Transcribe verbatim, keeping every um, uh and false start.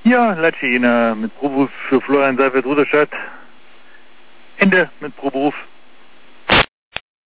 Ja, Latschina mit Proberuf für Florian Seifert Ruderstadt. Ende mit Proberuf.